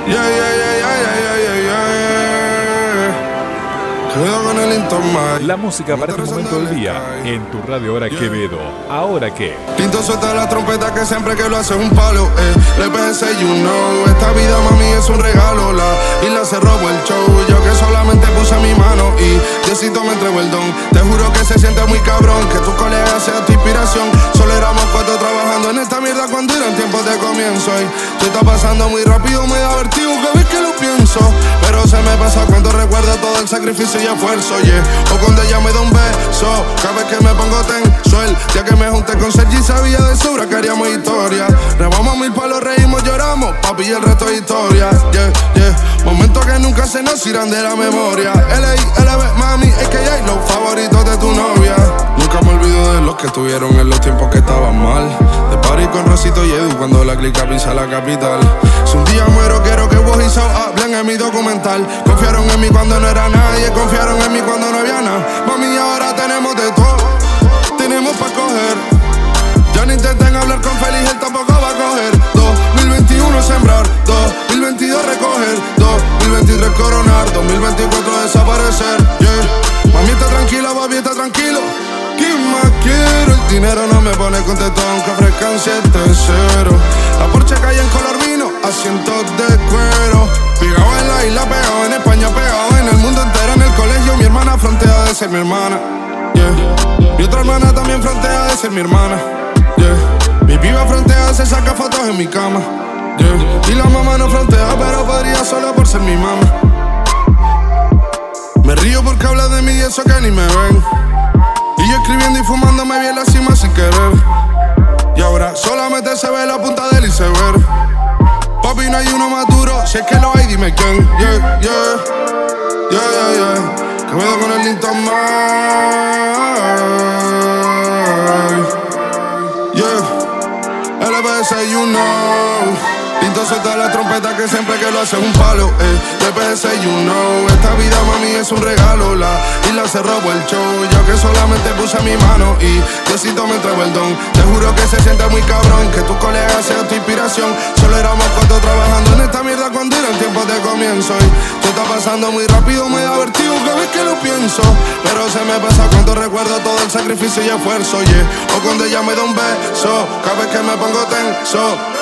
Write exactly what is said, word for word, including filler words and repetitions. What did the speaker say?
Yeah, yeah, yeah, yeah, yeah, yeah, yeah. Quedo con el Intomar. La música para este momento del día en tu radio Hora Yeah. Quevedo. ¿Ahora qué? Tinto suelta la trompeta que siempre que lo hace es un palo, eh. Le pensé, you know, esta vida mami es un regalo, la isla se robó el show. Yo que solamente puse mi mano y Diosito me entregó el don. Te juro que se siente muy cabrón, que tu colega sea tu inspiración. Solo éramos cuatro trabajando en esta mierda cuando eran tiempos de comienzo. Y tú estás pasando muy rápido, me da vertigo cada vez que lo pienso. Pero se me pasa cuando recuerdo todo el sacrificio y esfuerzo, yeah. O cuando ella me da un beso, cada vez que me pongo tenso. El día que me junté con Sergi sabía de sobra que haríamos historia. Rebamos mil palos, reímos, lloramos, papi, y el resto es historia, yeah, yeah. Momentos que nunca se nos irán de la memoria. L A L B, mami, A K A, los favoritos de tu novia. Nunca me olvido de los que estuvieron en los tiempos que estaban mal. De party con Rosito y Edu cuando la clica pisa la capital. Si un día muero quiero que vos y Sao hablen en mi documental. Confiaron en mí cuando no era nadie, confiaron en mí cuando no había nada. Mami, ahora tenemos de todo, tenemos pa' coger. Ya no intenten hablar con Feliz, él tampoco va a coger. Dos mil veintiuno sembrar, dos mil veintidós recoger, dos mil veintitrés coronar, dos mil veinticuatro desaparecer, yeah. Mami está tranquila, papi está tranquilo. ¿Quién más quiero? El dinero no me pone contento aunque ofrezcan siete cero. La Porsche calle en color vino, asientos de cuero. Pegado en la isla, pegado en España, pegado en el mundo entero. En el colegio mi hermana frontea de ser mi hermana, yeah. Mi otra hermana también frontea de ser mi hermana, yeah. Mi piba frontea, se saca fotos en mi cama, yeah. Y la mamá no frontea, pero podría solo por ser mi mamá. Me río porque habla de mí y eso que ni me ven. Y yo escribiendo y fumando me vi en la cima sin querer. Y ahora solamente se ve la punta del iceberg. Papi, no hay uno más duro, si es que lo hay, dime quién. Yeah, yeah, yeah, yeah, yeah. Quevedo con el Intomar. Yeah, L B S, you know. Tinto suelta la trompeta que siempre que lo hace es un palo, eh. L B S, you know. Esta vida mami es un regalo, la isla se robó el show. Yo que solamente puse mi mano y Diosito me entregó el don. Te juro que se siente muy cabrón, que tu colega sea tu inspiración. Solo éramos cuatro trabajando en esta mierda cuando eran tiempos de comienzo. Y tú estás pasando muy rápido, me da vertigo cada vez que lo pienso. Pero se me pasa cuando recuerdo todo el sacrificio y esfuerzo, yeah. O cuando ella me da un beso, cada vez que me pongo tenso.